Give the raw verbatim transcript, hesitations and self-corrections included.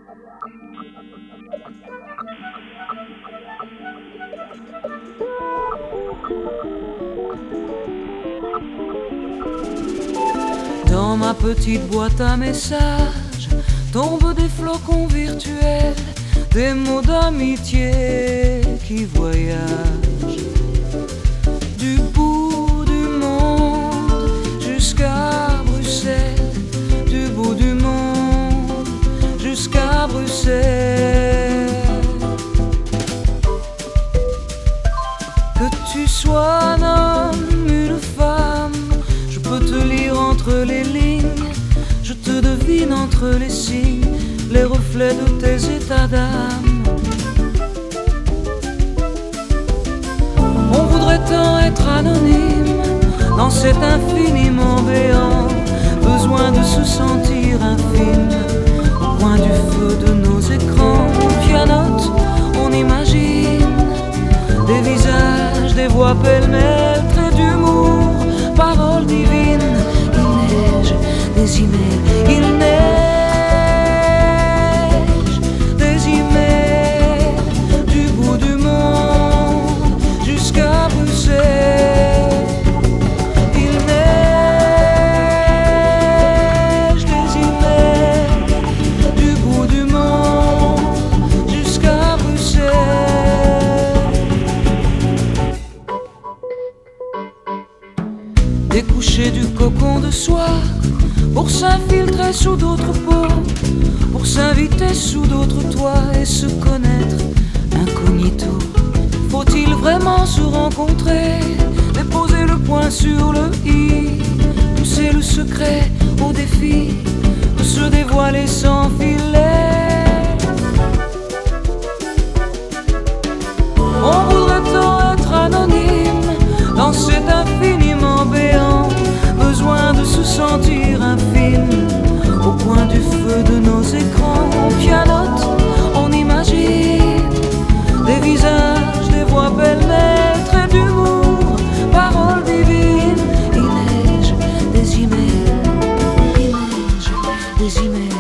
Dans ma petite boîte à messages tombent des flocons virtuels, des mots d'amitié qui voyagent du bout du monde jusqu'à Bruxelles, du bout du monde jusqu'à Bruxelles. Que tu sois un homme, une femme, je peux te lire entre les lignes, je te devine entre les signes, les reflets de tes états d'âme. On voudrait tant être anonyme dans cet infiniment béant, besoin de se sentir infime au coin du feu de nos écrans. On pianote, on imagine des visages, des voix pêle-mêle, traits d'humour, paroles divines. Il neige des emails, il neige des emails du bout du monde jusqu'à Bruxelles. Il neige des emails du bout du monde jusqu'à Bruxelles. Découcher du cocon de soie pour s'infiltrer sous d'autres peaux, pour s'inviter sous d'autres toits et se connaître incognito. Faut-il vraiment se rencontrer, déposer le point sur le i, pousser le secret au défi de se dévoiler sans filet? On voudrait tant être anonyme dans cet infiniment béant, besoin de se sentir infime au coin du feu de nos écrans. On pianote, on imagine des visages, des voix pêle-mêle, traits d'humour, paroles divines. Il neige des emails, il neige des emails.